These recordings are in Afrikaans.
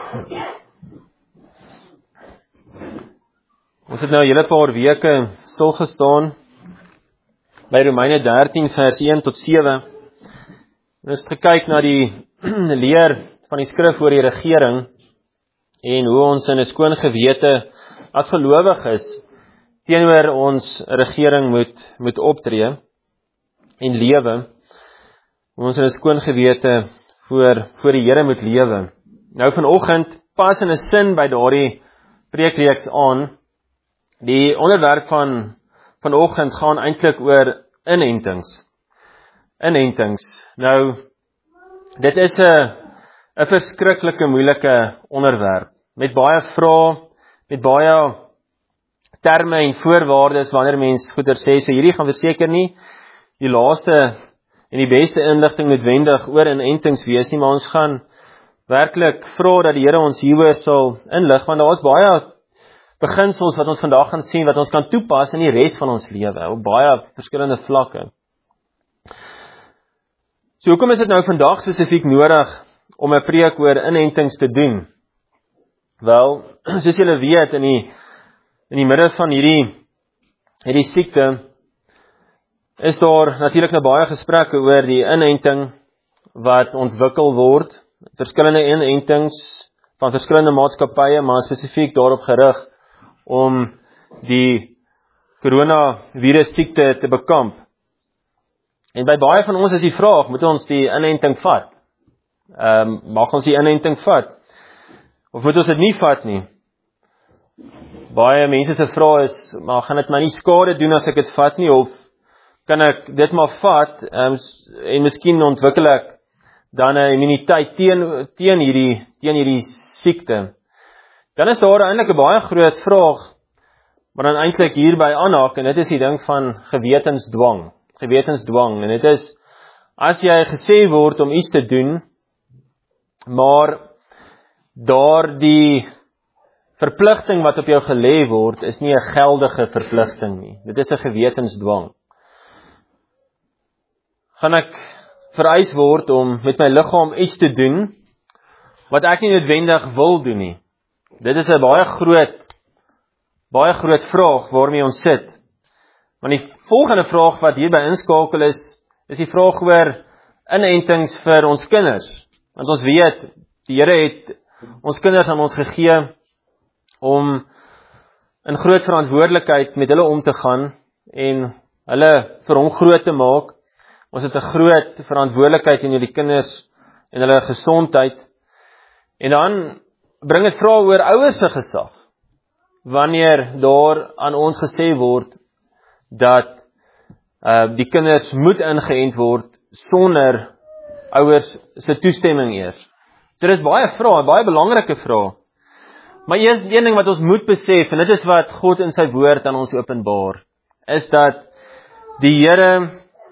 Ons het nou 'n hele paar weke stilgestaan by Romeine 13 vers 1 tot 7. En ons het gekyk na die leer van die skrif oor die regering en hoe ons in 'n skoon gewete as gelowiges teenoor ons regering moet optree en lewe. Hoe ons in 'n skoon gewete voor die Here moet lewe. Nou vanoggend pas in 'n sin by daardie preekreeks aan. Die onderwerp van vanoggend gaan eintlik oor inentings. Nou, dit is 'n verskriklike moeilike onderwerp, met baie vrae, met baie terme en voorwaardes wanneer mens goeie sê, so hierdie gaan verseker nie die laaste en die beste inligting noodwendig oor inentings wees nie, maar ons gaan werklik vra dat die Here ons hieroor sal inlig, want daar is baie beginsels wat ons vandag gaan sien, wat ons kan toepas in die res van ons lewe, op baie verskillende vlakke. So hoekom is dit nou vandag spesifiek nodig om 'n preek oor inentings te doen? Wel, soos julle weet, in die middel van hierdie siekte, is daar natuurlik nou baie gesprekke oor die inenting wat ontwikkel word, verskillende inentings van verskillende maatskappye, maar spesifiek daarop gerig om die coronavirus siekte te bekamp. En by baie van ons is die vraag, moet ons die inenting vat? Mag ons die inenting vat? Of moet ons dit nie vat nie? Baie mense se vraag is, maar gaan dit my nie skade doen as ek dit vat nie, of kan ek dit maar vat, en miskien ontwikkel ek dan 'n immuniteit teen hierdie siekte. Dan is daar eintlik 'n baie groot vraag, maar dan eintlik hierby aanhaak, en dit is die ding van gewetensdwang, en dit is, as jy gesê word om iets te doen, maar die verpligting wat op jou gelê word, is nie 'n geldige verpligting nie, dit is 'n gewetensdwang. Gaan ek vereis word om met my liggaam iets te doen, wat ek nie noodwendig wil doen nie. Dit is 'n baie groot vraag waarmee ons sit. Want die volgende vraag wat hierby inskakel is die vraag oor inentings vir ons kinders. Want ons weet, die Here het ons kinders aan ons gegee om in groot verantwoordelikheid met hulle om te gaan en hulle vir hom groot te maak. Ons het 'n groot verantwoordelikheid in die kinders en hulle gesondheid. En dan bring dit vrae oor ouers se gesag. Wanneer daar aan ons gesê word dat die kinders moet ingeënt word sonder ouers se toestemming eers. So dis baie vrae, baie belangrike vrae. Maar eers een ding wat ons moet besef, en dit is wat God in sy woord aan ons openbaar, is dat die Here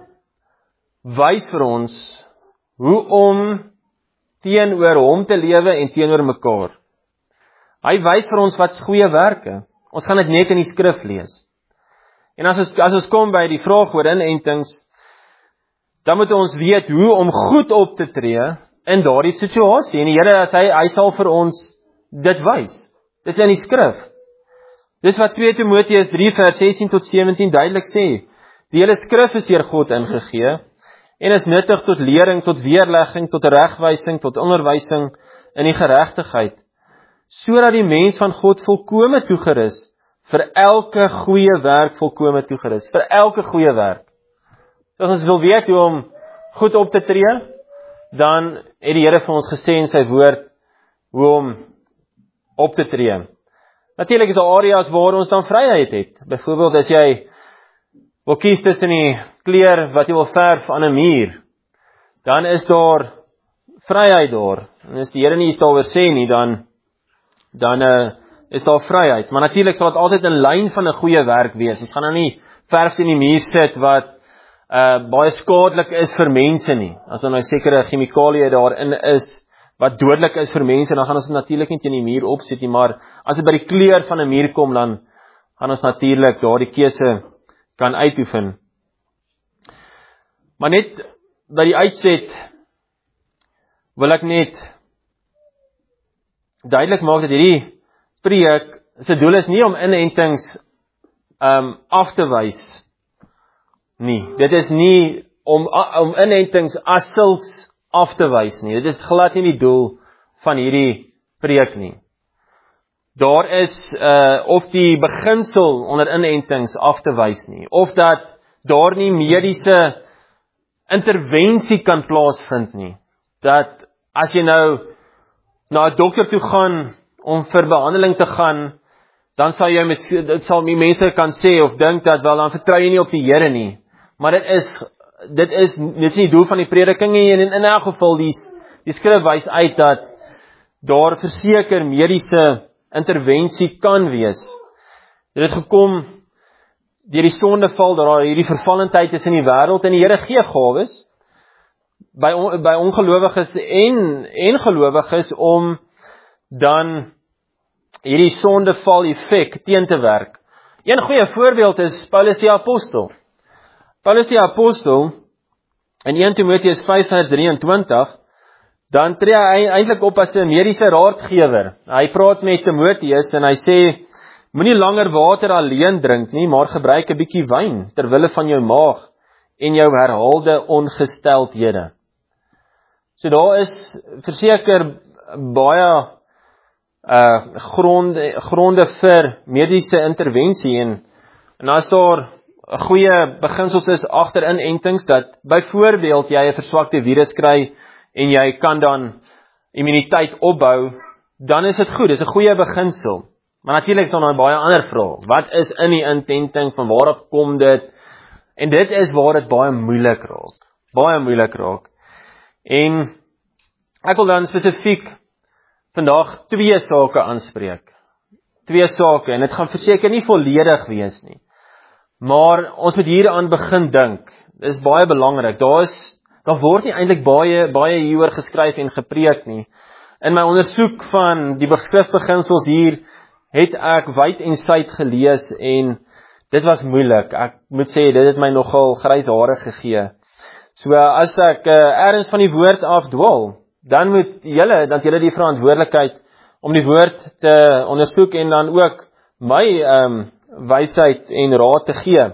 wys vir ons hoe om teenoor hom te lewe en teenoor mekaar. Hy wys vir ons wat is goeie werke. Ons gaan dit net in die skrif lees. En as ons kom by die vraag oor inentings, dan moet ons weet hoe om goed op te tree in daardie situasie. En die Here, hy sal vir ons dit wys. Dit is in die skrif. Dis wat 2 Timoteus 3 vers 16 tot 17 duidelik sê. Die hele skrif is deur God ingegee en is nuttig tot lering, tot weerlegging, tot regwysing, tot onderwysing in die geregtigheid, sodat die mens van God volkome toegerus, vir elke goeie werk volkome toegerus, vir elke goeie werk. As ons wil weet hoe om goed op te tree, dan het die Here vir ons gesê in sy woord, hoe om op te tree. Natuurlik is daar areas waar ons dan vryheid het. Byvoorbeeld as jy wil kies tussen die kleur wat jy wil verf aan 'n muur, dan is daar vryheid daar. En as die Here nie iets daaroor sê nie, dan is daar vryheid. Maar natuurlik sal dit altyd in lyn van 'n goeie werk wees. Ons gaan nou nie verf in die muur sit wat baie skadelik is vir mense nie. As daar nou sekere chemikalieë daarin is wat dodelik is vir mense, dan gaan ons natuurlik nie teen die muur opsit nie, maar as dit by die kleur van 'n muur kom, dan gaan ons natuurlik daardie keuse kan uitoefen. Maar net by die uitset wil ek net duidelik maak dat hierdie preek se doel is nie om inentings af te wys nie. Dit is nie om inentings as sulks af te wys nie. Dit is glad nie die doel van hierdie preek nie. Daar is of die beginsel onder inentings af te wys nie, of dat daar nie mediese intervensie kan plaasvind nie. Dat as jy nou na 'n dokter toe gaan om vir behandeling te gaan, dan sal jy mense kan sê of dink dat wel dan vertrou jy nie op die Here nie. Maar dit is nie die doel van die prediking nie, en in elk geval die skrif wys uit dat daar verseker mediese intervensie kan wees. Dit het gekom deur die sondeval, dat daar hierdie vervallendheid is in die wêreld, en die Here gee gawes by ongelowiges en gelowiges om dan hierdie sondeval effek teen te werk. Een goeie voorbeeld is Paulus die apostel. Paulus die apostel in 1 Timoteus 5 vers 23, dan tree hy eintlik op as 'n mediese raadgewer. Hy praat met Timoteus en hy sê, moenie langer water alleen drink nie, maar gebruik 'n bietjie wyn ter wille van jou maag en jou herhaalde ongesteldhede. So daar is verseker baie gronde vir mediese intervensie, en as daar 'n goeie beginsels is agter inentings, dat byvoorbeeld jy 'n verswakte virus kry en jy kan dan immuniteit opbou, dan is dit goed, dis 'n goeie beginsel. Maar natuurlik is daar nou baie ander vrae. Wat is in die intenting, van waar af kom dit? En dit is waar dit baie moeilik raak. En ek wil dan spesifiek vandag 2 sake aanspreek. 2 sake, en dit gaan verseker nie volledig wees nie. Maar ons moet hieraan begin dink. Dit is baie belangrik. Daar word nie eintlik baie hieroor geskryf en gepreek nie. In my ondersoek van die skrifbeginsels hier, het ek wyd en suid gelees, en dit was moeilik. Ek moet sê, dit het my nogal grys hare gegee. So as ek ergens van die woord afdwaal, dan moet julle die verantwoordelikheid om die woord te ondersoek en dan ook my wysheid en raad te gee.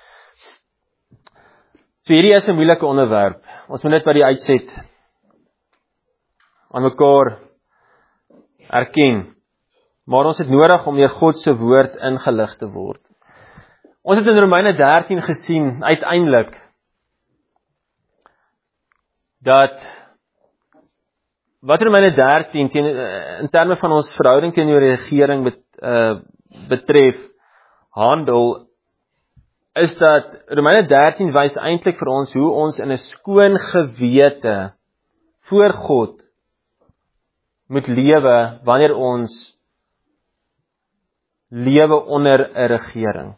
So hierdie is 'n moeilike onderwerp. Ons moet dit by die uitset aan mekaar erken. Maar ons het nodig om deur God se woord ingelig te word. Ons het in Romeine 13 gesien, uiteindelik, dat wat Romeine 13 in terme van ons verhouding teenoor die regering betref, handel, is dat Romeine 13 wys eintlik vir ons hoe ons in 'n skoon gewete voor God moet lewe wanneer ons lewe onder 'n regering.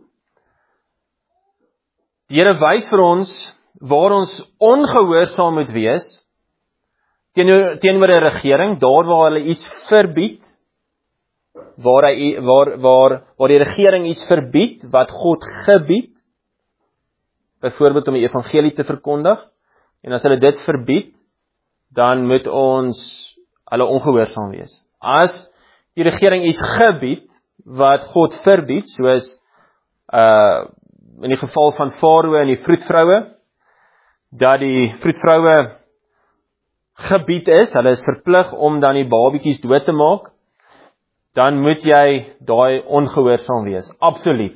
Die Here wys vir ons waar ons ongehoorsaam moet wees teenoor 'n regering, daar waar hulle iets verbied, waar die regering iets verbied wat God gebied, byvoorbeeld om die evangelie te verkondig, en as hulle dit verbied, dan moet ons hulle ongehoorsaam wees. As die regering iets gebied wat God verbied, soos in die geval van Farao en die vroedvroue, dat die vroedvroue gebied is, hulle is verplig om dan die babietjies dood te maak, dan moet jy daai ongehoorsaam wees, absoluut.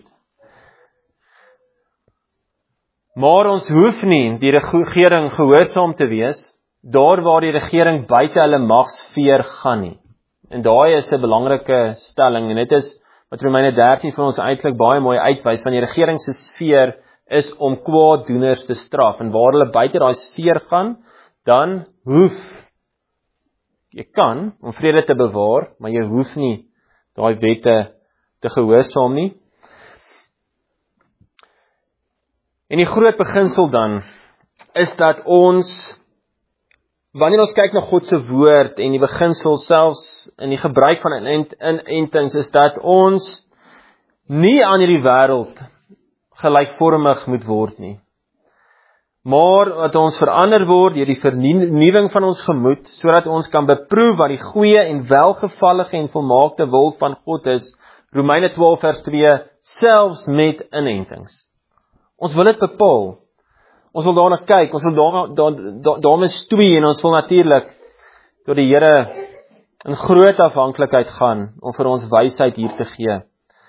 Maar ons hoef nie die regering gehoorsaam te wees, daar waar die regering buite hulle magsfeer gaan nie. En daai is 'n belangrike stelling, en dit is wat Romeine 13 vir ons eintlik baie mooi uitwys, van die regering se sfeer is om kwaaddoeners te straf, en waar hulle buite daai sfeer gaan, dan jy kan om vrede te bewaar, maar jy hoef nie daai wette te gehoorsaam nie. En die groot beginsel dan, is dat ons, wanneer ons kyk na God se woord, en die beginsel selfs in die gebruik van inentings, is dat ons nie aan hierdie wêreld gelykvormig moet word nie. maar wat ons verander word deur die vernuwing van ons gemoed, sodat ons kan beproef wat die goeie en welgevallige en volmaakte wil van God is, Romeine 12 vers 2, selfs met inentings. Ons wil dit bepaal. Ons wil daarna kyk, ons wil daarmee stoei en ons wil natuurlik tot die Here in groot afhanklikheid gaan om vir ons wysheid hier te gee.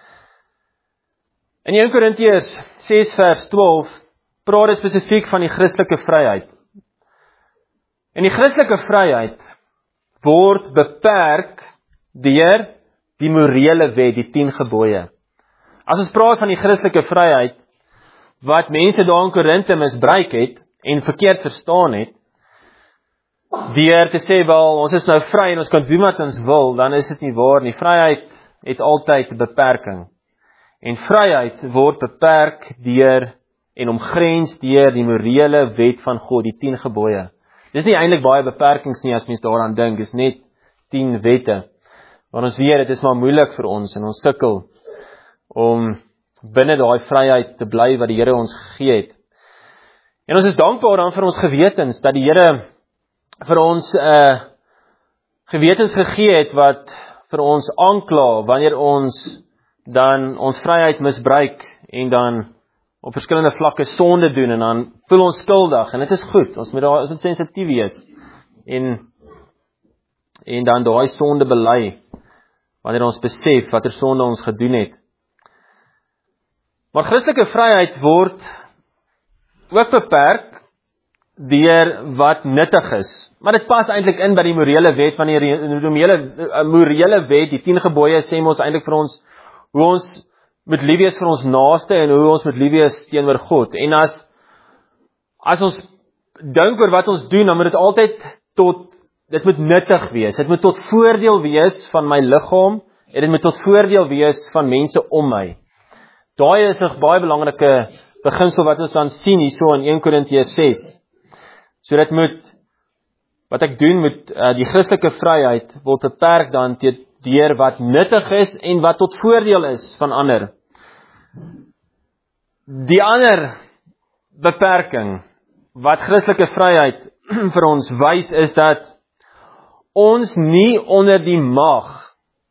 In 1 Korintiërs 6 vers 12 praat dit spesifiek van die Christelike vryheid. En die Christelike vryheid word beperk deur die morele wet, die 10 gebooie. As ons praat van die Christelike vryheid, wat mense daar in Korinthe misbruik het en verkeerd verstaan het, deur te sê, wel, ons is nou vry en ons kan doen wat ons wil, dan is dit nie waar nie. Vryheid het altyd beperking. En vryheid word beperk deur en omgrens deur die morele wet van God, die 10 gebooie. Dis nie eintlik baie beperkings nie as mens daaraan dink, dis net 10 wette. Maar ons weet, dit is maar moeilik vir ons en ons sukkel om binne daai vryheid te bly wat die Here ons gegee het. En ons is dankbaar dan vir ons gewetens, dat die Here vir ons gewetens gegee het wat vir ons aankla wanneer ons dan ons vryheid misbruik en dan op verskillende vlakke sonde doen en dan voel ons skuldig en dit is goed, ons moet sensitief wees en dan daai sonde bely wanneer ons besef watter sonde ons gedoen het. Maar Christelike vryheid word ook beperk deur wat nuttig is. Maar dit pas eintlik in by die morele wet, wanneer die morele wet, die 10 gebooie sê ons eintlik vir ons hoe ons moet lief wees vir ons naaste en hoe ons moet lief wees teenoor God. En as ons dink oor wat ons doen, dan moet dit moet nuttig wees. Dit moet tot voordeel wees van my liggaam en dit moet tot voordeel wees van mense om my. Daai is 'n baie belangrike beginsel wat ons dan sien hierso in 1 Korintiërs 6. So dit wat ek doen met die Christelike vryheid word beperk dan deur wat nuttig is en wat tot voordeel is van ander. Die ander beperking wat Christelike vryheid vir ons wys is dat ons nie onder die mag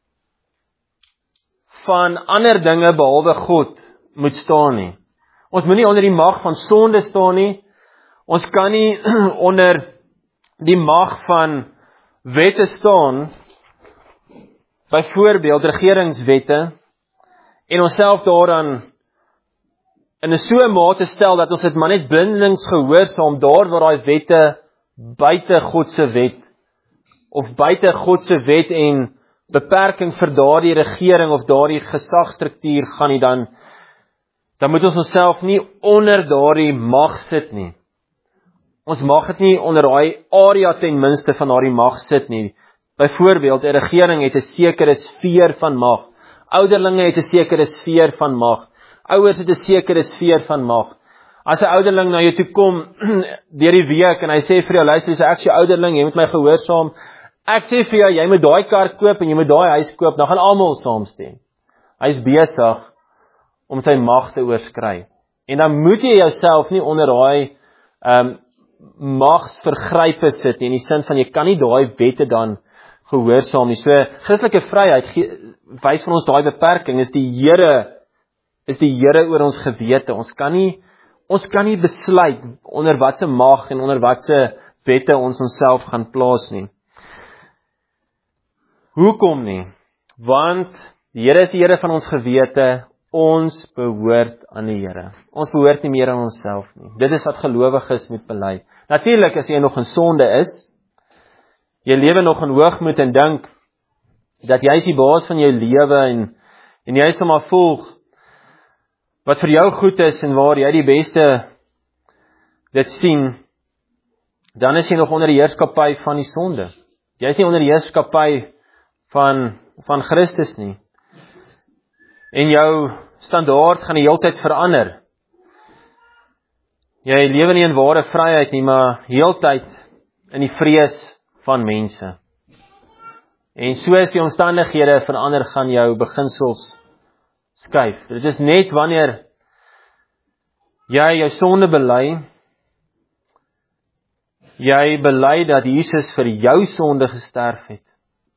van ander dinge behalwe God moet staan nie. Ons moet nie onder die mag van sonde staan nie. Ons kan nie onder die mag van wette staan, byvoorbeeld regeringswette, en onsself daaraan in 'n so 'n mate stel dat ons dit maar net blindelings gehoorsaam daar waar daai wette buite God se wet of buite God se wet en beperking vir daardie regering of daardie gesagsstruktuur gaan nie, dan moet ons onsself nie onder daardie mag sit nie. Ons mag dit nie onder daai area ten minste van daardie mag sit nie. Byvoorbeeld, 'n regering het 'n sekere sfeer van mag. Ouderlinge het 'n sekere sfeer van mag. Ouers het 'n sekere sfeer van mag. As 'n ouderling na jou toe kom deur die week en hy sê vir jou, luister, ek is jou ouderling, jy moet my gehoorsaam. Ek sê vir jou, jy moet daai kar koop en jy moet daai huis koop, dan gaan almal saamstem. Hy is besig om sy mag te oorskry. En dan moet jy jouself nie onder daai magsvergrype sit nie, in die sin van jy kan nie daai wette dan gehoorsaam nie. So Christelike vryheid wys van ons daai beperking is die Here oor ons gewete. Ons kan nie besluit onder watse mag en onder watse wette ons onsself gaan plaas nie. Hoekom nie? Want die Here is die Here van ons gewete. Ons behoort aan die Here. Ons behoort nie meer aan onsself nie. Dit is wat gelowiges moet bely. Natuurlik, as jy nog in sonde is, jy lewe nog in hoogmoed en dink dat jy is die baas van jou lewe en jy sal maar volg wat vir jou goed is en waar jy die beste dit sien, dan is jy nog onder die heerskappy van die sonde. Jy is nie onder die heerskappy van Christus nie. En jou standaard gaan die hele tyd verander. Jy lewe nie in ware vryheid nie, maar heeltyd in die vrees van mense. En soos die omstandighede verander, gaan jou beginsels skuif. Dit is net wanneer jy jou sonde bely jy bely dat Jesus vir jou sonde gesterf het,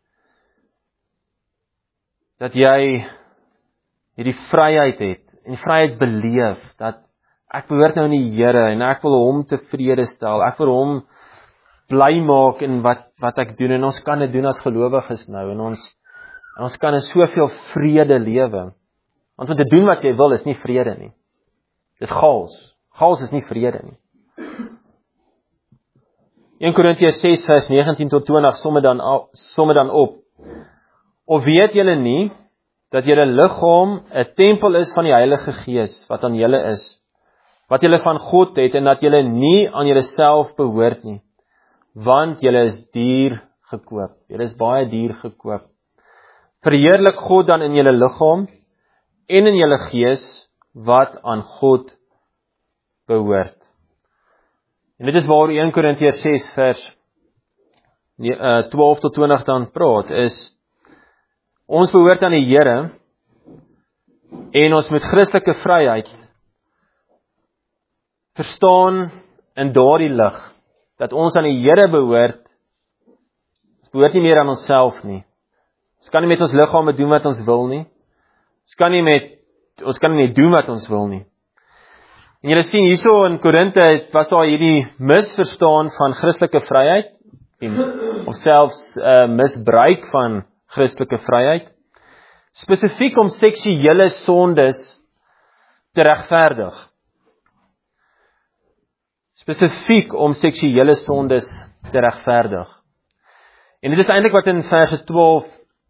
dat jy hierdie vryheid het, en vryheid beleef, dat ek behoort nou in die Here, en ek wil hom tevrede stel, ek wil hom bly maak in wat ek doen, en ons kan dit doen as gelowiges nou, en ons kan in soveel vrede lewe, want om te doen wat jy wil is nie vrede nie, dis chaos, chaos is nie vrede nie. 1 Korintiërs 6 vers 19 tot 20 som het dan op, of weet julle nie, dat julle liggaam 'n tempel is van die Heilige Gees, wat aan julle is, wat julle van God het, en dat julle nie aan julleself behoort nie, want julle is duur gekoop, julle is baie duur gekoop. Verheerlik God dan in julle liggaam, en in julle gees, wat aan God behoort. En dit is waar 1 Korintiërs 6 vers 12 tot 20 dan praat, is, ons behoort aan die Here, en ons met Christelike vryheid verstaan in daardie lig, dat ons aan die Here behoort, ons behoort nie meer aan onsself nie. Ons kan nie met ons liggame doen wat ons wil nie. Ons kan nie doen wat ons wil nie. En julle sien hierso in Korinthe was daar hierdie misverstaan van Christelike vryheid, of selfs misbruik van Christelike vryheid, spesifiek om seksuele sondes te regverdig. Spesifiek om seksuele sondes te regverdig. En dit is eintlik wat in verse 12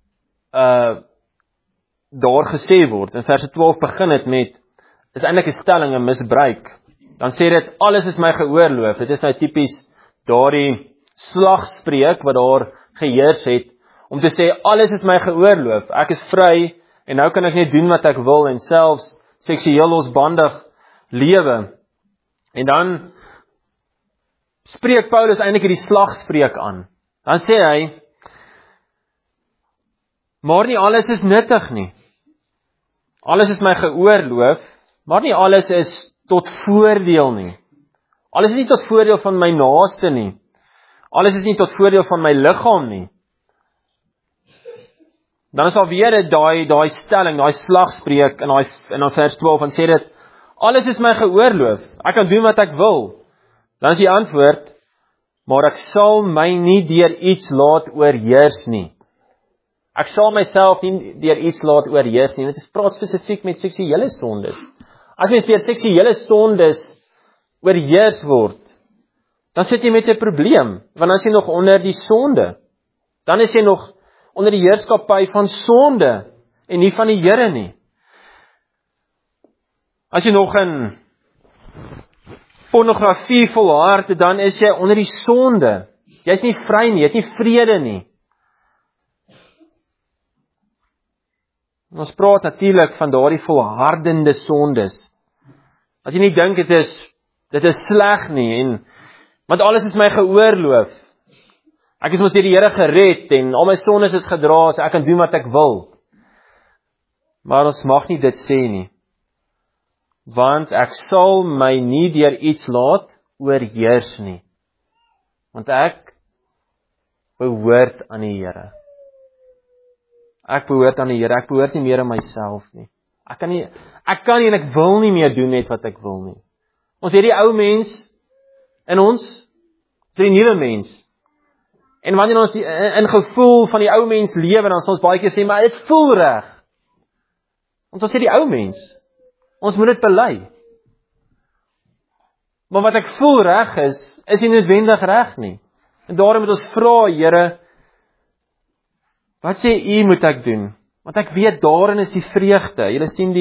daar gesê word. In verse 12 begin het met, is eintlik 'n stelling, 'n misbruik. Dan sê dit, alles is my geoorloof. Dit is nou tipies daardie slagspreuk wat daar geheers het, om te sê, alles is my geoorloof, ek is vry, en nou kan ek net doen wat ek wil, en selfs seksueel losbandig lewe. En dan spreek Paulus eintlik hierdie slagspreuk aan. Dan sê hy, maar nie alles is nuttig nie. Alles is my geoorloof, maar nie alles is tot voordeel nie. Alles is nie tot voordeel van my naaste nie. Alles is nie tot voordeel van my liggaam nie. Dan is alweer daai stelling, daai slagspreuk in vers 12, en sê dit, alles is my geoorloof, ek kan doen wat ek wil. Dan is die antwoord, maar ek sal my nie deur iets laat oorheers nie. Ek sal myself nie deur iets laat oorheers nie. Dit is praat spesifiek met seksuele sondes. As mens deur seksuele sondes oorheers word, dan sit jy met 'n probleem, want dan is jy nog onder die sonde. Dan is jy nog onder die heerskappy van sonde, en nie van die Here nie. As jy nog in pornografie volhard, dan is jy onder die sonde. Jy is nie vry nie, jy het nie vrede nie. Ons praat natuurlik van daardie volhardende sondes. As jy nie dink dit is sleg nie, want alles is my geoorloof. Ek is mos deur die Here gered, en al my sondes is gedra, so ek kan doen wat ek wil. Maar ons mag nie dit sê nie. Want ek sal my nie deur iets laat oorheers nie. Want ek behoort aan die Here. Ek behoort aan die Here, ek behoort nie meer aan myself nie. Ek kan nie en ek wil nie meer doen net wat ek wil nie. Ons het die ou mens in ons, ons het die nuwe mens. En wanneer ons in gevoel van die ou mens lewe, dan sal ons baie keer sê, maar dit voel reg. Want ons het die ou mens. Ons moet dit bely. Maar wat ek voel reg is nie noodwendig reg nie. En daarom moet ons vra, Here, wat sê U moet ek doen? Want ek weet daarin is die vreugde. Julle sien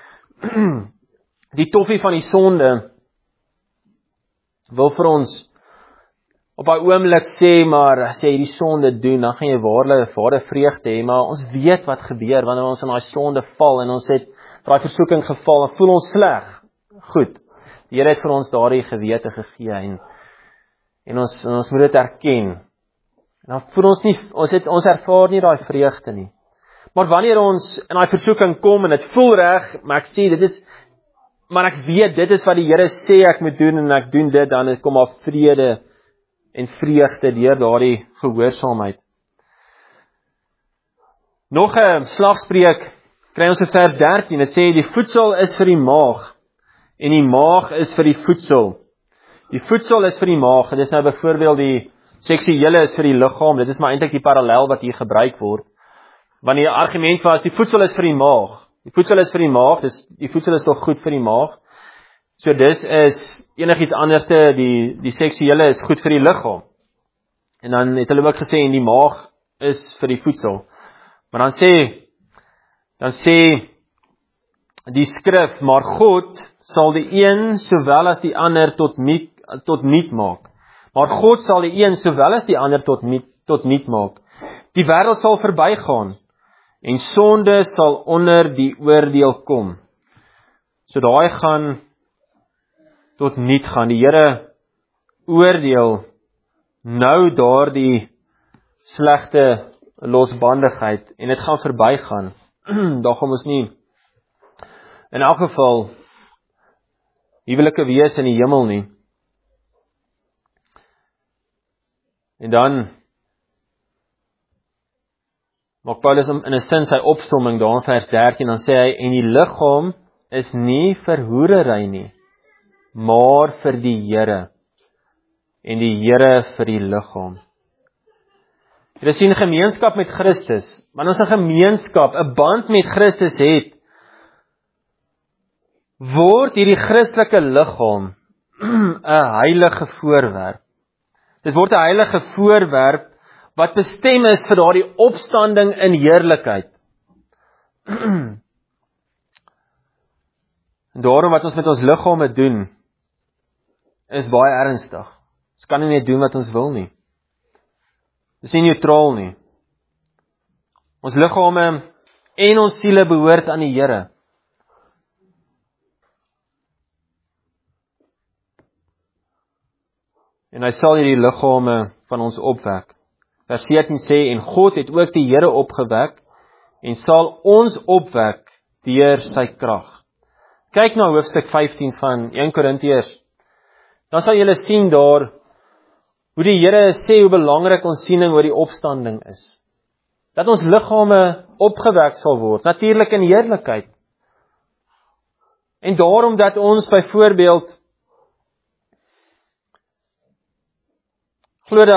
die toffie van die sonde wil vir ons op daai oomblik sê, maar as jy die sonde doen, dan gaan jy ware vreugde hê, maar ons weet wat gebeur wanneer ons in daai sonde val en ons het daai versoeking geval, dan voel ons sleg. Goed. Die Here het vir ons daardie gewete gegee en ons moet dit erken. En dan voel ons nie, ons ervaar nie daai vreugde nie. Maar wanneer ons in daai versoeking kom en dit voel reg, maar ek sê maar ek weet dit is wat die Here sê ek moet doen en ek doen dit, dan kom daar vrede en vreugde deur daardie gehoorsaamheid. Nog 'n slagspreuk kry ons in vers 13, dit sê, die voedsel is vir die maag, en die maag is vir die voedsel. Die voedsel is vir die maag, dit is nou byvoorbeeld die seksuele is vir die liggaam, dit is maar eintlik die parallel wat hier gebruik word. Wanneer die argument was, die voedsel is vir die maag. Die voedsel is vir die maag, die voedsel is tog goed vir die maag. So dis is enigiets anderste, die seksuele is goed vir die liggaam. En dan het hulle ook gesê, en die maag is vir die voedsel. Maar dan sê die skrif, maar God sal die een sowel as die ander tot niet maak. Maar God sal die een sowel as die ander tot niet maak. Die wêreld sal verbygaan en sonde sal onder die oordeel kom. So daai gaan tot niet gaan. Die Here oordeel nou daardie slegte losbandigheid en dit gaan verbygaan. Daar gaan ons nie in elk geval huwelike wees in die hemel nie. En dan maak Paulus in 'n sin sy opsomming daar in vers 13, dan sê hy, en die liggaam is nie vir hoerery nie, maar vir die Here, en die Here vir die liggaam. Jy sien gemeenskap met Christus, wanneer ons 'n gemeenskap, 'n band met Christus het, word hierdie Christelike liggaam 'n heilige voorwerp. Dit word 'n heilige voorwerp wat bestem is vir daardie opstanding in heerlikheid. En daarom wat ons met ons liggame doen, is baie ernstig. Ons kan nie net doen wat ons wil nie. Dis nie neutraal nie. Ons liggame en ons siele behoort aan die Here. En hy sal hierdie liggame van ons opwek. Vers 14 sê, en God het ook die Here opgewek, en sal ons opwek deur sy krag. Kyk na hoofstuk 15 van 1 Korintiërs. Dan sal julle sien daar, hoe die Here sê hoe belangrik ons siening oor die opstanding is. Dat ons liggame opgewek sal word, natuurlik in heerlikheid. En daarom dat ons byvoorbeeld glo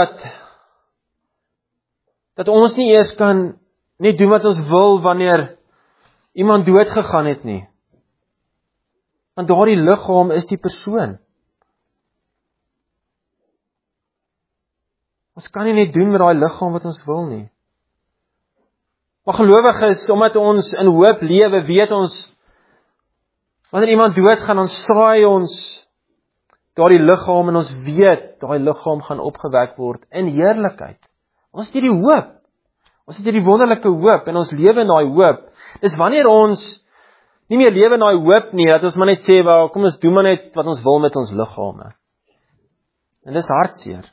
dat ons nie eers kan net doen wat ons wil wanneer iemand dood gegaan het nie. Want daardie liggaam is die persoon. Ons kan nie net doen met daai liggaam wat ons wil nie. Maar gelowiges, omdat ons in hoop lewe, weet ons, wanneer iemand doodgaan, dan saai ons daardie liggaam en ons weet, daai liggaam gaan opgewek word in heerlikheid. Ons het hierdie hoop. Ons het hierdie wonderlike hoop en ons lewe in daai hoop. Dis wanneer ons nie meer lewe in daai hoop nie, dat ons maar net sê, wel, kom ons doen maar net wat ons wil met ons liggame. En dis hartseer.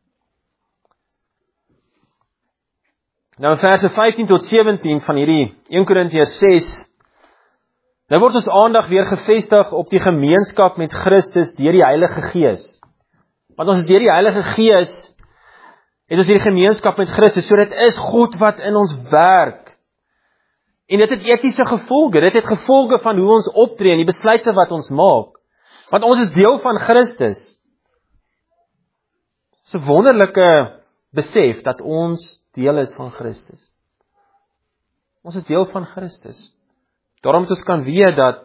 Nou in verse 15 tot 17 van hierdie 1 Korintiërs 6, nou word ons aandag weer gefestig op die gemeenskap met Christus deur die Heilige Gees. Want ons is deur die Heilige Gees, het ons hierdie gemeenskap met Christus, so dit is God wat in ons werk. En dit het etiese gevolge, dit het gevolge van hoe ons optree en die besluite wat ons maak. Want ons is deel van Christus. Dit is 'n wonderlike besef dat ons deel is van Christus. Ons is deel van Christus. Daarom moet ons kan weet dat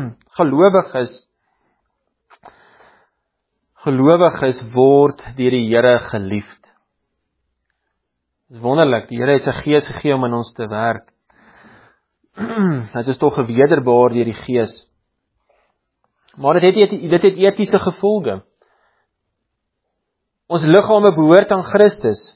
gelowiges word deur die Here geliefd. Dit is wonderlik, die Here het sy Gees gegee om in ons te werk. Dit is tog gewederbaar deur die Gees. Maar dit het etiese gevolge. Ons liggame behoort aan Christus.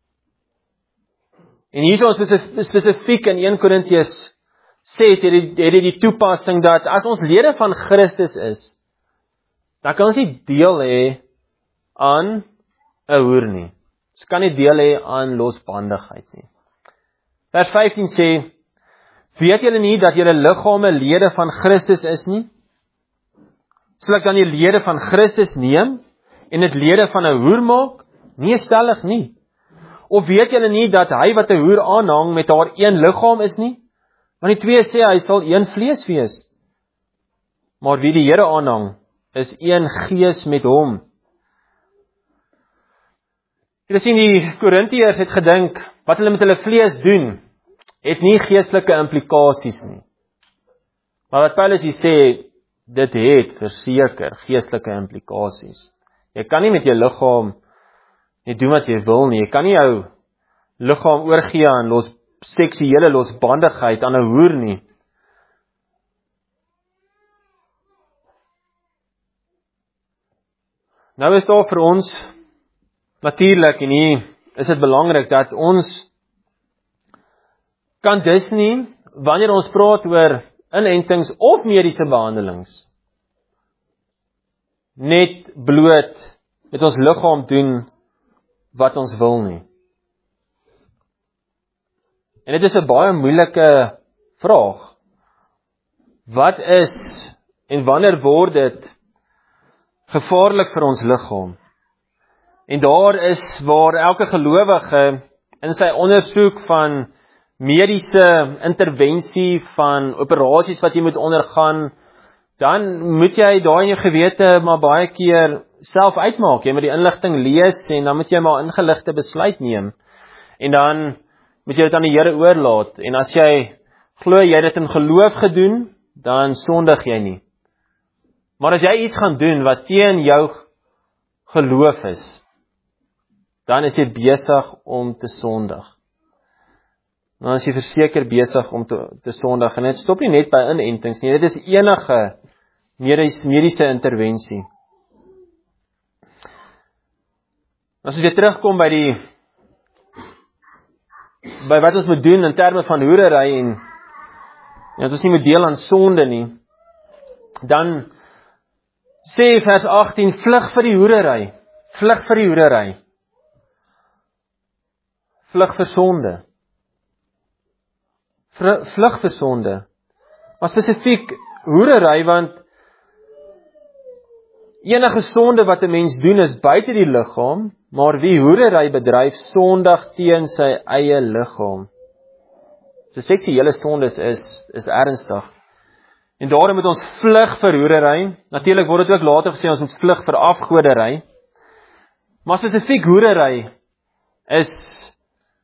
En hier is ons spesifiek in 1 Korintiërs 6, het die toepassing dat as ons lede van Christus is, dan kan ons nie deel hê aan 'n hoer nie. Ons kan nie deel hê aan losbandigheid nie. Vers 15 sê, weet julle nie dat julle liggame lede van Christus is nie? Sal ek dan die lede van Christus neem en dit lede van 'n hoer maak? Nee, stellig nie. Of weet julle nie dat hy wat 'n hoer aanhang met haar een liggaam is nie? Want die twee sê hy sal een vlees wees. Maar wie die Here aanhang, is een gees met hom. Jy sien, die Korintiërs het gedink, wat hulle met hulle vlees doen, het nie geestelike implikasies nie. Maar wat Paulus hier sê, dit het verseker geestelike implikasies. Jy kan nie met jou liggaam net doen wat jy wil nie. Jy kan nie jou liggaam oorgee aan seksuele losbandigheid aan 'n hoer nie. Nou is daar vir ons natuurlik, en hier is dit belangrik dat ons kan dus nie, wanneer ons praat oor inentings of mediese behandelings, net bloot met ons liggaam doen wat ons wil nie. En dit is 'n baie moeilike vraag. Wat is en wanneer word dit gevaarlik vir ons liggaam? En daar is waar elke gelowige in sy ondersoek van mediese intervensie, van operasies wat jy moet ondergaan, dan moet jy daai in jou gewete maar baie keer self uitmaak. Jy moet die inligting lees en dan moet jy maar ingeligte besluit neem. En dan moet jy dit aan die Here oorlaat. En as jy glo jy het dit in geloof gedoen, dan sondig jy nie. Maar as jy iets gaan doen wat teen jou geloof is, dan is jy besig om te sondig. Dan is jy verseker besig om te sondig. En dit stop nie net by inentings nie, dit is enige mediese intervensie. As ons weer terugkom by wat ons moet doen in terme van hoerery en dat ons nie moet deel aan sonde nie, dan sê vers 18, vlug vir die hoerery, vlug vir die hoerery, vlug vir sonde, vlug vir sonde, maar spesifiek hoerery, want enige sonde wat 'n mens doen is buite die liggaam, maar wie hoerery bedryf sondig teen sy eie liggaam. So seksuele sondes is ernstig. En daarom moet ons vlug vir hoerery. Natuurlik word dit ook later gesê ons moet vlug vir afgodery. Maar spesifiek hoerery is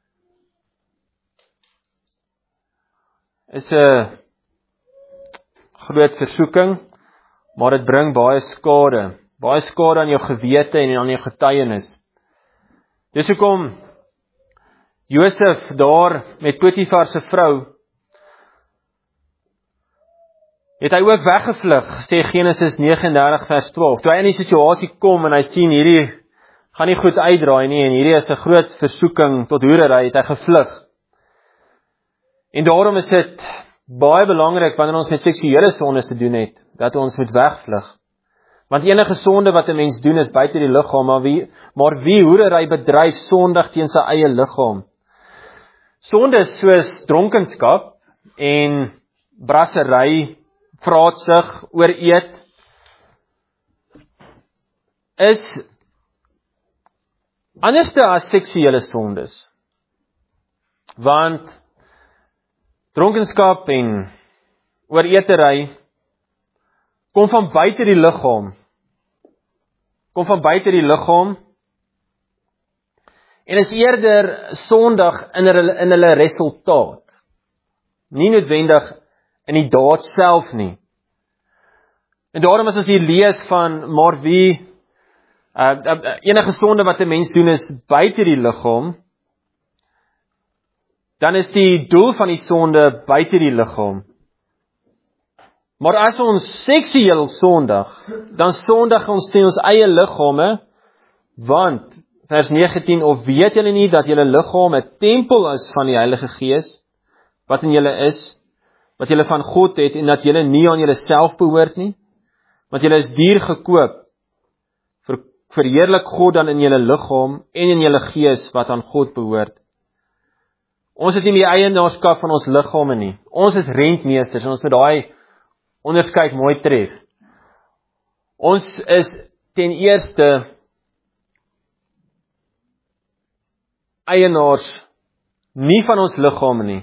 'n groot versoeking, maar dit bring baie skade aan jou gewete en aan jou getuienis. Dis hoekom Josef daar met Potifar se vrou, het hy ook weggevlug, sê Genesis 39 vers 12. Toe hy in die situasie kom en hy sien hierdie gaan nie goed uitdraai nie en hierdie is 'n groot versoeking tot hoerery, het hy gevlug. En daarom is dit baie belangrik wanneer ons met seksuele sondes te doen het, dat ons moet wegvlug. Want enige sonde wat 'n mens doen is buite die liggaam, maar wie hoerery bedryf sondig teen sy eie liggaam. Sonde soos dronkenskap en brassery, vraatsug, ooreet, is anderste as seksuele sondes. Want dronkenskap en ooreetery kom van buite die liggaam. En is eerder sondig in hulle resultaat. Nie noodwendig in die daad self nie. En daarom as ons hier lees van, maar wie, enige sonde wat 'n mens doen is buite die liggaam, dan is die doel van die sonde buite die liggaam. Maar as ons seksueel sondig, dan sondig ons teen ons eie liggame, want, vers 19, of weet julle nie dat julle liggaam 'n tempel is van die Heilige Gees, wat in julle is, wat julle van God het, en dat julle nie aan julle self behoort nie, want julle is duur gekoop, verheerlik God dan in julle liggaam, en in julle gees, wat aan God behoort. Ons het nie die eienaarskap van ons liggame nie, ons is rentmeesters, en ons moet daai onderskeid mooi tref. Ons is ten eerste eienaars nie van ons liggame nie.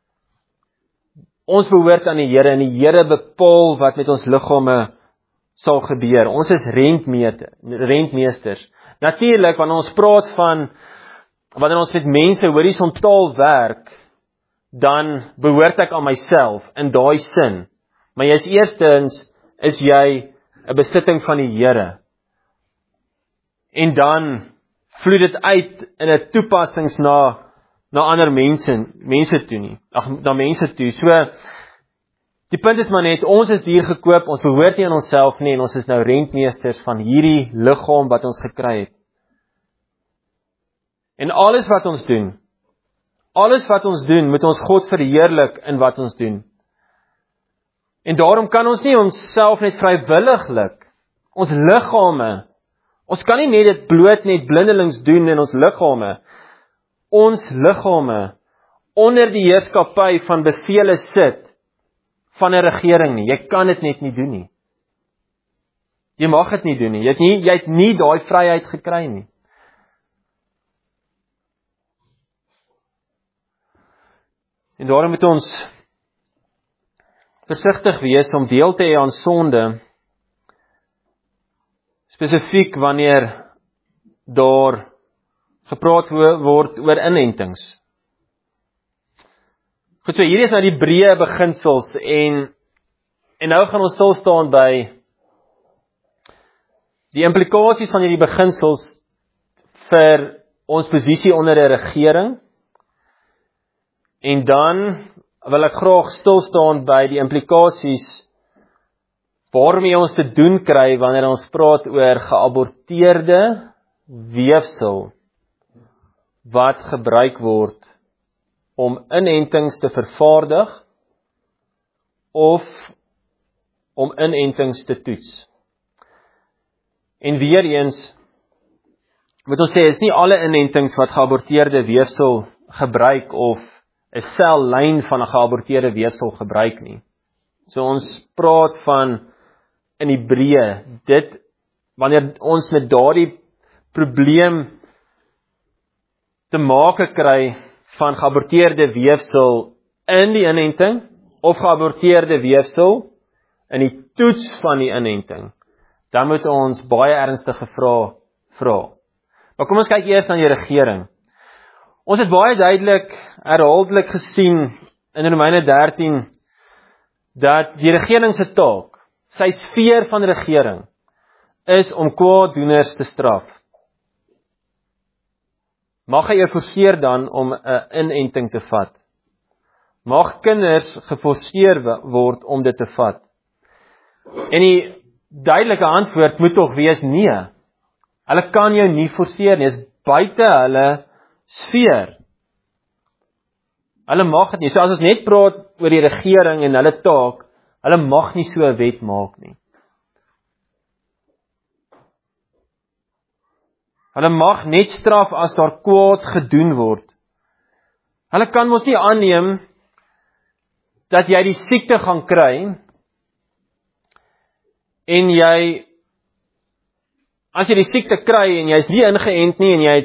Ons behoort aan die Here en die Here bepaal wat met ons liggame sal gebeur. Ons is rentmeesters. Natuurlik, wanneer ons praat van, wanneer ons met mense horisontaal werk, dan behoort ek aan myself in daai sin. Maar jy is eerstens, is jy 'n besitting van die Here. En dan vloei dit uit in 'n toepassings na ander mense toe nie. Na mense toe. So, die punt is maar net, ons is hier gekoop, ons behoort nie aan onsself nie, en ons is nou rentmeesters van hierdie liggaam wat ons gekry het. En alles wat ons doen, moet ons God verheerlik in wat ons doen. En daarom kan ons nie onsself net vrywilliglik, ons liggame, ons kan nie net dit bloot net blindelings doen in ons liggame, onder die heerskappy van bevele sit, van 'n regering nie. Jy kan dit net nie doen nie. Jy mag dit nie doen nie. Jy het nie daai vryheid gekry nie. En daarom moet ons versigtig wees om deel te hê aan sonde, spesifiek wanneer daar gepraat word oor inentings. Goed, so hierdie is nou die breë beginsels en nou gaan ons stil staan by die implikasies van hierdie beginsels vir ons posisie onder 'n regering. En dan wil ek graag stil staan by die implikasies waarmee ons te doen kry wanneer ons praat oor geaborteerde weefsel wat gebruik word om inentings te vervaardig of om inentings te toets. En weer eens moet ons sê, is nie alle inentings wat geaborteerde weefsel gebruik of 'n sellyn van 'n geaborteerde weefsel gebruik nie. So ons praat van in die breë, wanneer ons met daardie probleem te make kry van geaborteerde weefsel in die inenting, of geaborteerde weefsel in die toets van die inenting, dan moet ons baie ernstige vrae vra. Maar kom ons kyk eers na die regering. Ons het baie duidelik, herhaaldelik gesien in Romeine 13, dat die regering se taak, sy sfeer van regering, is om kwaaddoeners te straf. Mag hy geforseer dan om 'n inenting te vat? Mag kinders geforseer word om dit te vat? En die duidelike antwoord moet tog wees nee. Hulle kan jou nie forseer nie, is buite hulle sfeer. Hulle mag dit nie. So as ons net praat oor die regering en hulle taak, hulle mag nie so 'n wet maak nie. Hulle mag net straf as daar kwaad gedoen word. Hulle kan mos nie aanneem dat jy die siekte gaan kry en as jy die siekte kry en jy's nie ingeënt nie en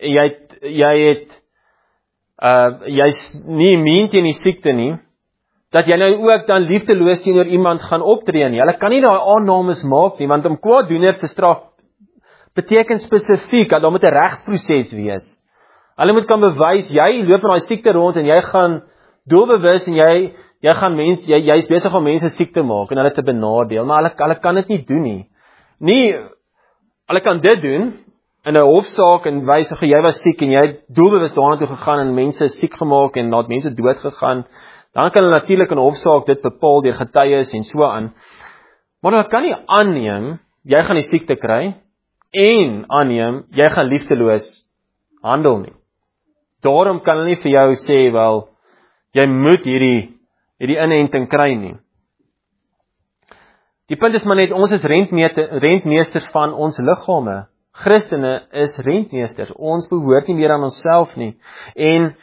jy's nie immuun teen die siekte nie, dat jy nou ook dan liefdeloos teenoor iemand gaan optree nie. Hulle kan nie daai aannames maak nie, want om kwaaddoeners te straf beteken spesifiek dat daar moet 'n regsproses wees. Hulle moet kan bewys, jy loop met daai siekte rond en jy gaan doelbewus en jy gaan mense, jy's besig om mense siek te maak en hulle te benadeel, maar hulle kan dit nie doen nie. Hulle kan dit doen in 'n hofsaak en wys jy was siek en jy het doelbewus daarna toe gegaan en mense siek gemaak en laat mense dood gegaan. Dan kan hulle natuurlik in 'n hofsaak dit bepaal deur getuies en so aan. Maar hulle kan nie aanneem jy gaan die siekte kry en aanneem jy gaan liefdeloos handel nie. Daarom kan hulle nie vir jou sê, wel, jy moet hierdie inenting kry nie. Die punt is maar net, ons is rentmeesters van ons liggame. Christene is rentmeesters. Ons behoort nie meer aan onsself nie. En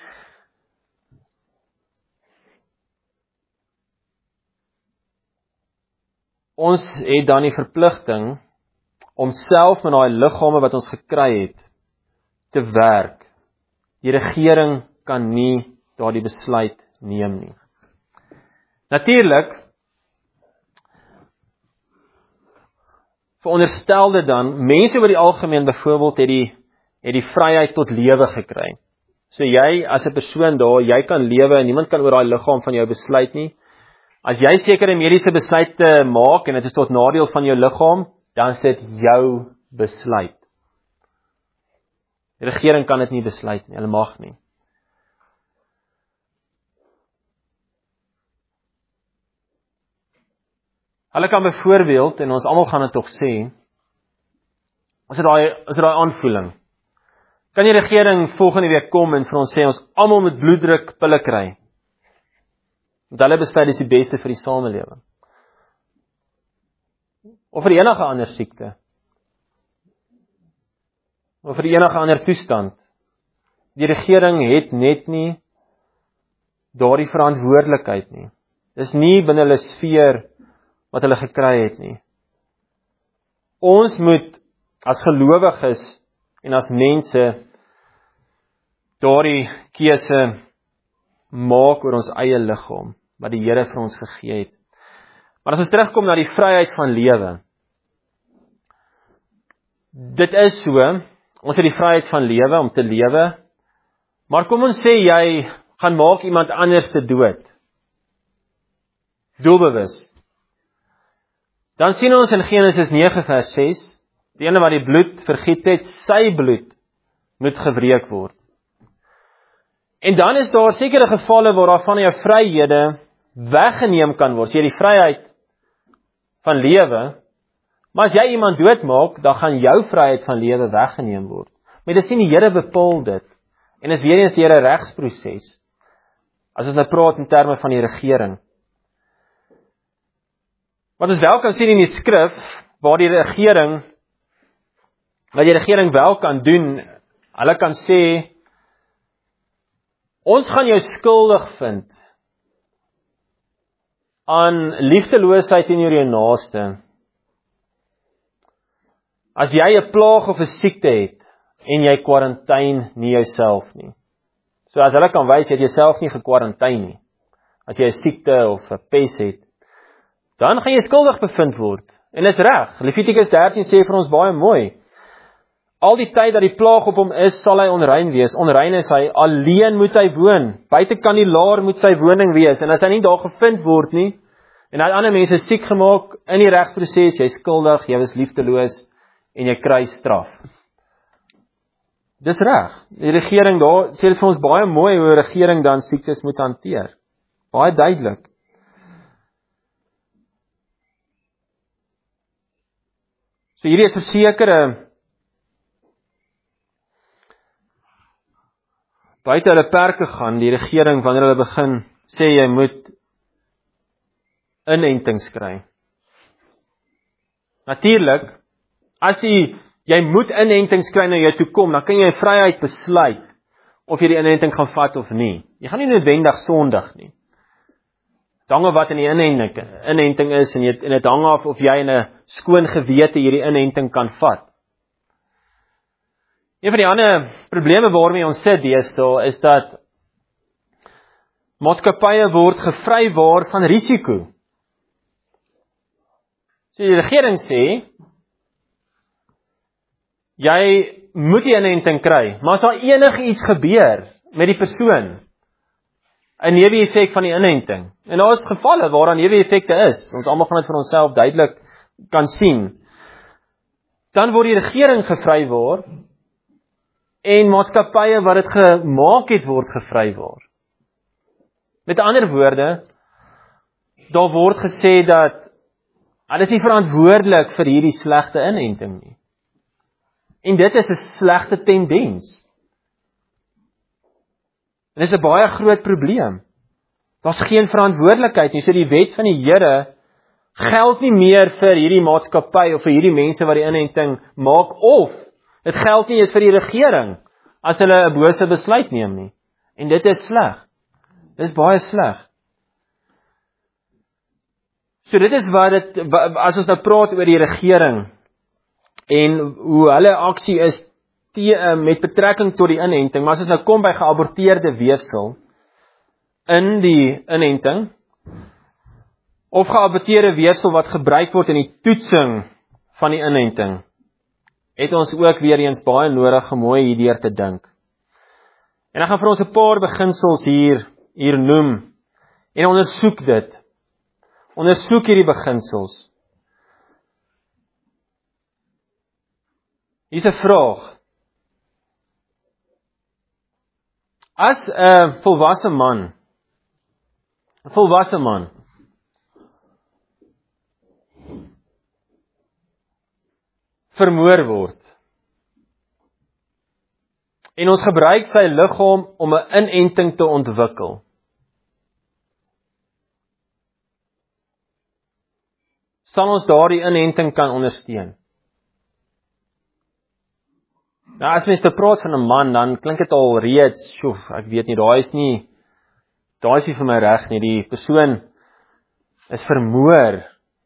ons het dan die verpligting om self met daai liggame wat ons gekry het, te werk. Die regering kan nie daardie besluit neem nie. Natuurlik, veronderstel dit dan, mense oor die algemeen byvoorbeeld het die vryheid tot lewe gekry. So jy as 'n persoon daar, jy kan lewe en niemand kan oor daai liggaam van jou besluit nie. As jy sekere mediese besluite maak en dit is tot nadeel van jou liggaam, dan is dit jou besluit. Die regering kan dit nie besluit nie, hulle mag nie. Hulle kan byvoorbeeld, en ons almal gaan dit tog sê, as dit daai aanvoeling, kan die regering volgende week kom en vir ons sê, ons almal moet bloeddrukpille kry. Want hulle besluit dis die beste vir die samelewing. Of vir enige ander siekte. Of vir enige ander toestand. Die regering het net nie daardie verantwoordelikheid nie. Dis nie binne hulle sfeer wat hulle gekry het nie. Ons moet as gelowiges en as mense daardie keuse maak oor ons eie liggaam, wat die Here vir ons gegee het. Maar as ons terugkom na die vryheid van lewe, dit is so, ons het die vryheid van lewe om te lewe, maar kom ons sê jy gaan maak iemand anders te dood, doelbewus. Dan sien ons in Genesis 9 vers 6, die ene wat die bloed vergiet het, sy bloed moet gewreek word. En dan is daar sekere gevalle waar daar van jou vryhede weggeneem kan word. As jy die vryheid van lewe, maar as jy iemand doodmaak, dan gaan jou vryheid van lewe weggeneem word. Maar dit sien die Here bepaal dit. En is weer eens deur 'n regsproses. As ons nou praat in terme van die regering. Wat ons wel kan sien in die skrif, wat die regering wel kan doen, hulle kan sê, ons gaan jou skuldig vind aan liefdeloosheid teenoor jou naaste. As jy 'n plaag of 'n siekte het, en jy kwarantyne nie jouself nie. So as hulle kan wys, jy het jouself nie gekwarantyne nie. As jy 'n siekte of 'n pes het, dan gaan jy skuldig bevind word. En dis reg. Levitikus 13 sê vir ons baie mooi. Al die tyd dat die plaag op hom is, sal hy onrein wees. Onrein is hy, alleen moet hy woon. Buitekant die laar moet sy woning wees. En as hy nie daar gevind word nie, en hy het ander mense siek gemaak in die regsproses, jy is skuldig, jy was liefdeloos, en jy kry straf. Dis reg. Die regering daar sê dit vir ons baie mooi hoe 'n regering dan siektes moet hanteer. Baie duidelik. So hierdie is versekerde buite hulle perke gaan, die regering, wanneer hulle begin sê jy moet inentings kry. Natuurlik, as jy moet inentings kry na jou toe kom, dan kan jy in vryheid besluit of jy die inenting gaan vat of nie. Jy gaan nie noodwendig sondig nie. Dit hang af wat in die inenting is, en dit hang af of jy in 'n skoon gewete hierdie inenting kan vat. Een van die ander probleme waarmee ons sit deesdae is dat maatskappye word gevrywaar van risiko. So die regering sê, jy moet die inenting kry, maar as daar enigiets gebeur met die persoon, 'n neeweffek van die inenting, en daar is gevalle waar daar neeweffekte is, ons almal gaan dit vir onsself duidelik kan sien, dan word die regering gevrywaar, en maatskappye wat dit gemaak het word gevrywaar. Met ander woorde, daar word gesê dat hulle is nie verantwoordelik vir hierdie slegte inenting nie. En dit is 'n slegte tendens. En dit is 'n baie groot probleem. Daar's geen verantwoordelikheid nie. So die wet van die Here geld nie meer vir hierdie maatskappy of vir hierdie mense wat die inenting maak, of dit geld nie eens vir die regering as hulle 'n bose besluit neem nie. En dit is sleg. Dit is baie sleg. So dit is as ons nou praat oor die regering en hoe hulle aksie is met betrekking tot die inenting, maar as ons nou kom by geaborteerde weefsel in die inenting, of geaborteerde weefsel wat gebruik word in die toetsing van die inenting, het ons ook weer eens baie nodig om mooi hierdeur te dink. En ek gaan vir ons 'n paar beginsels hier noem, en ondersoek dit. Ondersoek hierdie beginsels. Hier is 'n vraag. As 'n volwasse man, vermoor word, en ons gebruik sy liggaam om 'n inenting te ontwikkel, sal ons daardie inenting kan ondersteun? Nou, as mens te praat van 'n man, dan klink dit al reeds, ek weet nie, daai is nie vir my reg nie, die persoon is vermoor.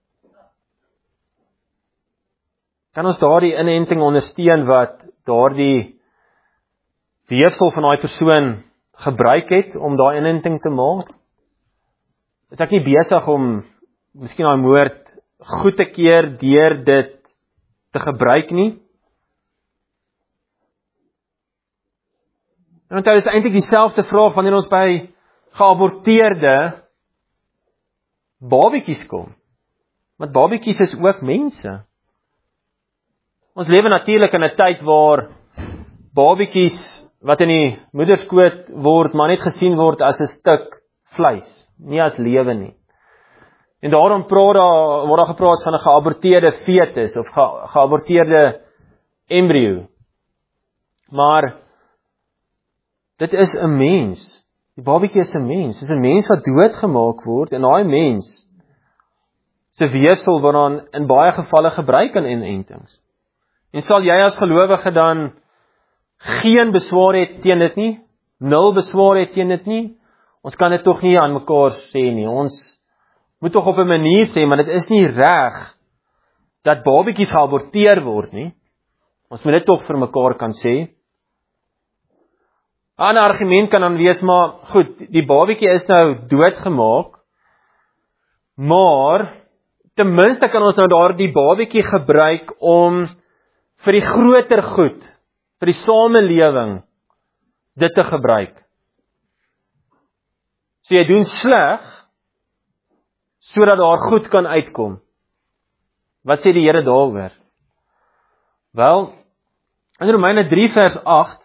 Kan ons daardie inenting ondersteun wat daardie weefsel van daai persoon gebruik het om daai inenting te maak? Is ek nie besig om miskien daai moord goed te keer deur dit te gebruik nie? En onthou, is eintlik dieselfde vraag wanneer ons by geaborteerde babatjies kom. Want babatjies is ook mense. Ons lewe natuurlik in 'n tyd waar babatjies wat in die moederskoot word, maar net gesien word as 'n stuk vleis, nie as lewe nie. En daarom word daar gepraat van 'n geaborteerde fetus of geaborteerde embrio. Maar dit is 'n mens. Die babatjie is 'n mens. Dit is 'n mens wat doodgemaak word, en daai mens se weefsel word dan in baie gevalle gebruik in inentings. En sal jy as gelowige dan geen beswaar het teen dit nie? 0 beswaar het teen dit nie? Ons kan dit tog nie aan mekaar sê nie. Ons moet tog op 'n manier sê, maar dit is nie reg dat babatjies geaborteer word nie. Ons moet dit tog vir mekaar kan sê. 'n Ander argument kan dan wees, maar goed, die babatjie is nou doodgemaak, maar ten minste kan ons nou daardie babatjie gebruik om vir die groter goed, vir die samelewing, dit te gebruik. So jy doen sleg, sodat daar goed kan uitkom. Wat sê die Here daaroor? Wel, in Romeine 3 vers 8,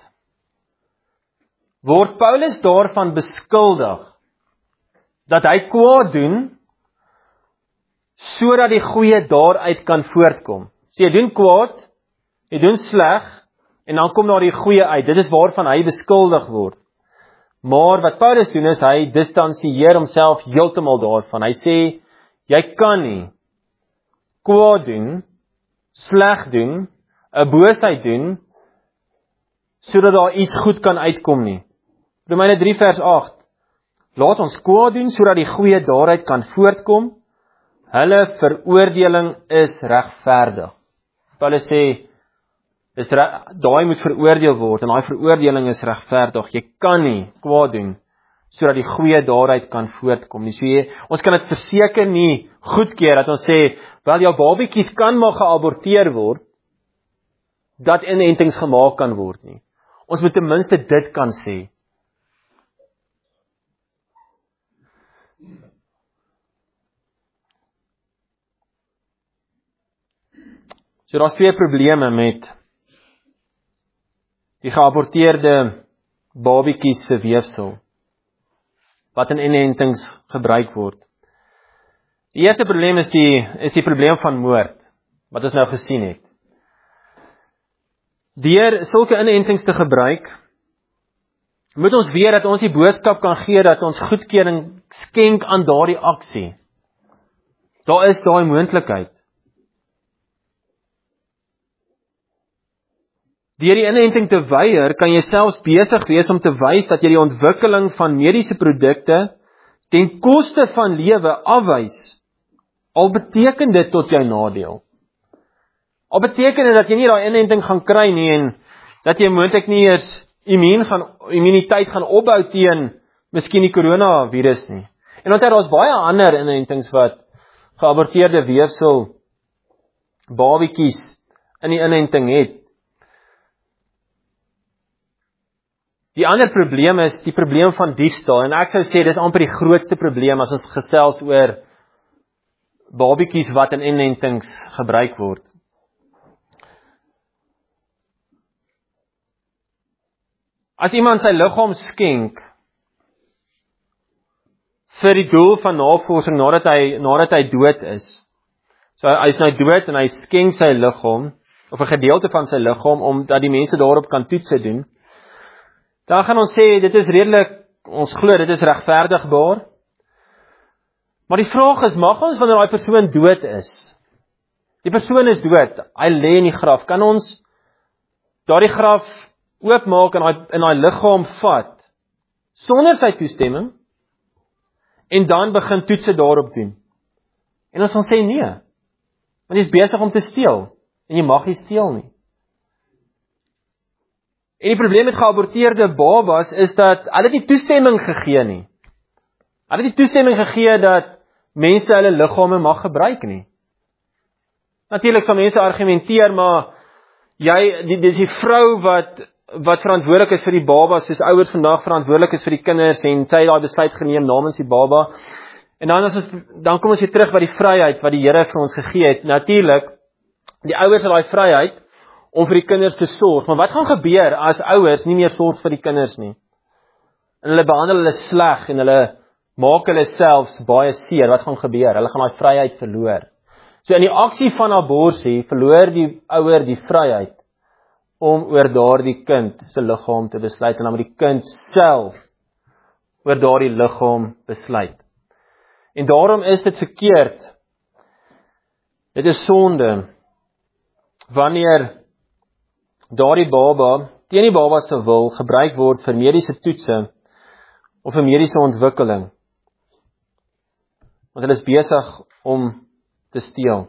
word Paulus daarvan beskuldig, dat hy kwaad doen, sodat die goeie daaruit kan voortkom. So jy doen kwaad, jy doen sleg, en dan kom daar die goeie uit. Dit is waarvan hy beskuldig word. Maar wat Paulus doen is, hy distansieer homself heeltemal daarvan. Hy sê, jy kan nie kwaad doen, sleg doen, 'n boosheid doen, sodat daar iets goed kan uitkom nie. Romeine 3 vers 8, laat ons kwaad doen, sodat die goeie daaruit kan voortkom, hulle veroordeling is regverdig. Paulus sê, daai moet veroordeel word, en daai veroordeling is regverdig. Jy kan nie kwaad doen, sodat die goeie daaruit kan voortkom nie. So ons kan dit verseker nie goedkeur, dat ons sê, wel jou babatjies kan maar geaborteer word, dat inentings gemaak kan word nie. Ons moet ten minste dit kan sê. So daar's 2 probleme met die geaborteerde babatjies se weefsel, wat in inentings gebruik word. Die eerste probleem is die probleem van moord, wat ons nou gesien het. Deur sulke inentings te gebruik, moet ons weet dat ons die boodskap kan gee, dat ons goedkeuring skenk aan daardie aksie. Daar is daai moontlikheid. Deur die inenting te weier, kan jy selfs besig wees om te wys dat jy die ontwikkeling van mediese produkte ten koste van lewe afwys. Al beteken dit tot jou nadeel. Al beteken dit dat jy nie daai inenting gaan kry nie, en dat jy moontlik nie eers immuniteit gaan opbou teen miskien die coronavirus nie. En want daar's baie ander inentings wat geaborteerde weefsel babietjies in die inenting het. Die ander probleem is die probleem van diefstal, en ek sou sê dis amper die grootste probleem as ons gesels oor babietjies wat in inentings gebruik word. As iemand sy liggaam skenk vir die doel van navorsing nadat hy dood is. So hy is nou dood en hy skenk sy liggaam, of 'n gedeelte van sy liggaam, omdat die mense daarop kan toetse doen. Dan gaan ons sê, dit is redelik, ons glo dit is regverdigbaar. Maar die vraag is, mag ons wanneer daai persoon dood is? Die persoon is dood, hy lê in die graf. Kan ons daardie graf oopmaak en hy liggaam vat sonder sy toestemming en dan begin toetse daarop doen? En ons gaan sê nee. Want jy is besig om te steel en jy mag nie steel nie. En die probleem met geaborteerde babas is dat hulle nie toestemming gegee nie. Hulle het nie toestemming gegee dat mense hulle liggame mag gebruik nie. Natuurlik sal mense argumenteer, maar dis die vrou wat verantwoordelik is vir die baba, soos ouers vandag verantwoordelik is vir die kinders, en sy het daai besluit geneem namens die baba. En dan kom ons weer terug by die vryheid wat die Here vir ons gegee het. Natuurlik, die ouers het daai vryheid om vir die kinders te sorg. Maar wat gaan gebeur as ouers nie meer sorg vir die kinders nie? En hulle behandel hulle sleg en hulle maak hulle selfs baie seer. Wat gaan gebeur? Hulle gaan daai vryheid verloor. So in die aksie van abortus verloor die ouer die vryheid om oor daardie kind se liggaam te besluit, en dan moet die kind self oor daardie liggaam besluit. En daarom is dit verkeerd. Dit is sonde wanneer daardie baba teen die baba se wil gebruik word vir mediese toetse of vir mediese ontwikkeling. Want hulle is besig om te steel.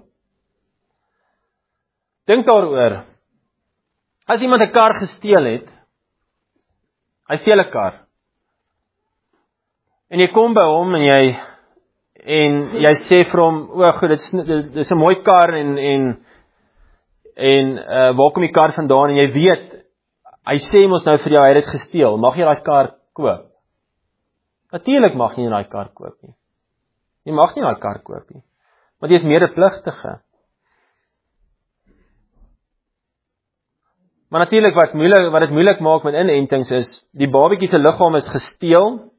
Dink daaroor. As iemand 'n kar gesteel het, hy steel 'n kar. En jy kom by hom en jy sê vir hom, o goed, dit is 'n mooi kar en waar kom die kar vandaan, en jy weet, hy sê mos nou vir jou, hy het dit gesteel, mag jy daai kar koop? Natuurlik mag jy nie daai kar koop nie. Jy mag nie daai kar koop nie, want jy is medepligtige. Maar natuurlik wat dit moeilik maak met inentings is, die babatjie se liggaam is gesteel,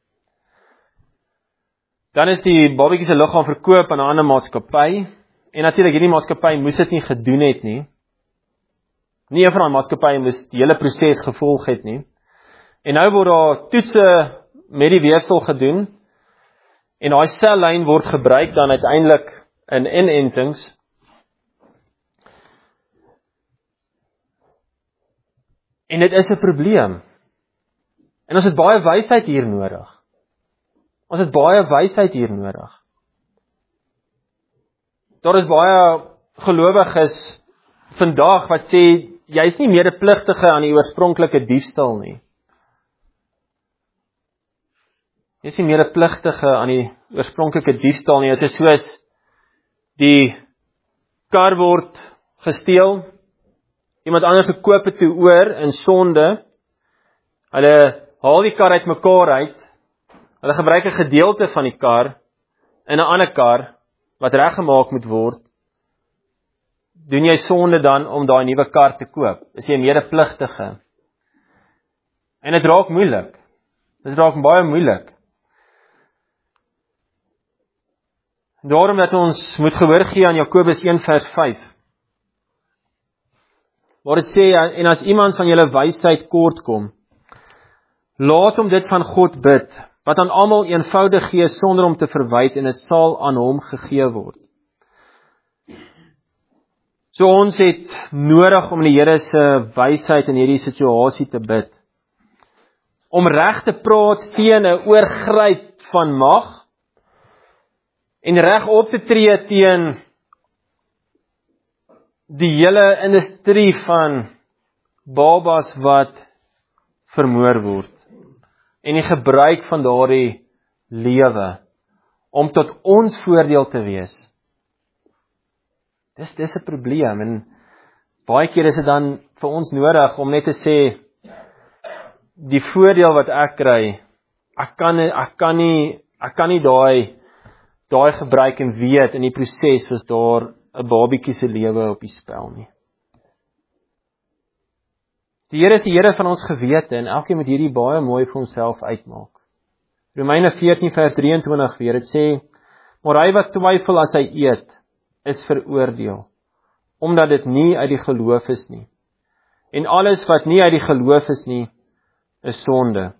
dan is die babatjie se liggaam verkoop aan 'n ander maatskappy, en natuurlik hierdie maatskappy moes dit nie gedoen het nie. Nie een van daai maatskappye moes die hele proses gevolg het nie. En nou word daar toetse met die weefsel gedoen, en daai sellyn word gebruik dan uiteindelik in inentings. En dit is 'n probleem. En ons het baie wysheid hier nodig. Daar is baie gelowiges vandag wat sê, jy is nie medepligtige aan die oorspronklike diefstal nie. Jy is nie medepligtige aan die oorspronklike diefstal nie. Dit is soos die kar word gesteel, iemand anders gekoop het toe oor in sonde, hulle haal die kar uit mekaar uit, hulle gebruik 'n gedeelte van die kar in 'n ander kar wat reggemaak moet word. Doen jy sonde dan om daai nuwe kar te koop? Is jy medepligtige? En dit raak moeilik. Dit raak baie moeilik. Daarom dat ons moet gehoor gee aan Jakobus 1 vers 5. Waar dit sê, en as iemand van julle wysheid kort kom, laat hom dit van God bid, wat aan almal eenvoudig gee sonder om te verwyd, en dit sal aan hom gegee word. So ons het nodig om die Here se wysheid in hierdie situasie te bid. Om reg te praat teen 'n oorgryp van mag, en reg op te tree teen die hele industrie van babas wat vermoor word en die gebruik van daardie lewe om tot ons voordeel te wees. Dis 'n probleem en baie keer is dit dan vir ons nodig om net te sê die voordeel wat ek kry, ek kan nie daai gebruik en weet in die proses was daar 'n babietjie se lewe op die spel nie. Die Here is die Here van ons gewete en elkeen moet hierdie baie mooi vir homself uitmaak. Romeine 14 vers 23 weer, dit sê, maar hy wat twyfel as hy eet, is veroordeel, omdat dit nie uit die geloof is nie. En alles wat nie uit die geloof is nie, is sonde.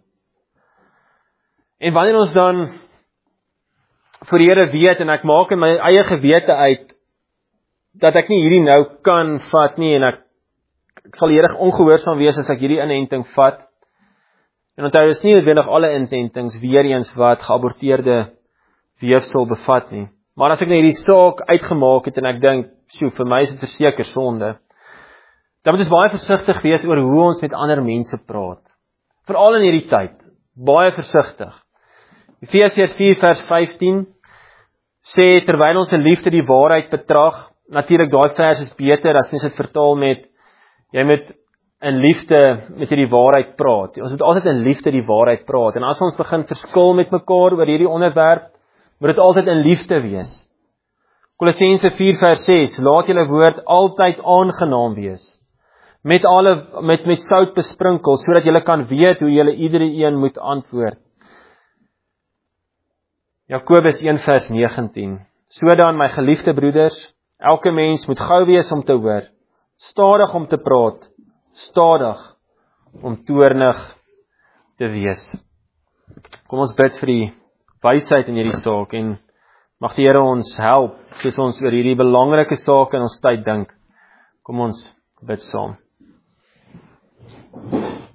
En wanneer ons dan vir die Here weet, en ek maak in my eie gewete uit, dat ek nie hierdie nou kan vat nie, en ek sal die Here ongehoorsaam wees as ek hierdie inenting vat. En onthou, is nie noodwendig alle inentings weer eens wat geaborteerde weefsel bevat nie. Maar as ek nou hierdie saak uitgemaak het en ek dink, vir my is dit verseker sonde, dan moet ons baie versigtig wees oor hoe ons met ander mense praat. Veral in hierdie tyd, baie versigtig. Efesiërs 4 vers 15 sê, terwyl ons in liefde die waarheid betrag, natuurlik daai vers is beter as mens dit vertaal met, jy moet in liefde met jy die waarheid praat. Ons moet altyd in liefde die waarheid praat. En as ons begin verskil met mekaar oor hierdie onderwerp, moet dit altyd in liefde wees. Kolossense 4 vers 6, laat julle woord altyd aangenaam wees, met sout besprinkel, sodat julle kan weet hoe julle iedere een moet antwoord. Jakobus 1 vers 19, so dan my geliefde broeders, elke mens moet gou wees om te hoor, stadig om te praat, stadig om toornig te wees. Kom ons bid vir die wysheid in hierdie saak en mag die Here ons help soos ons oor hierdie belangrike sake in ons tyd dink. Kom ons bid saam.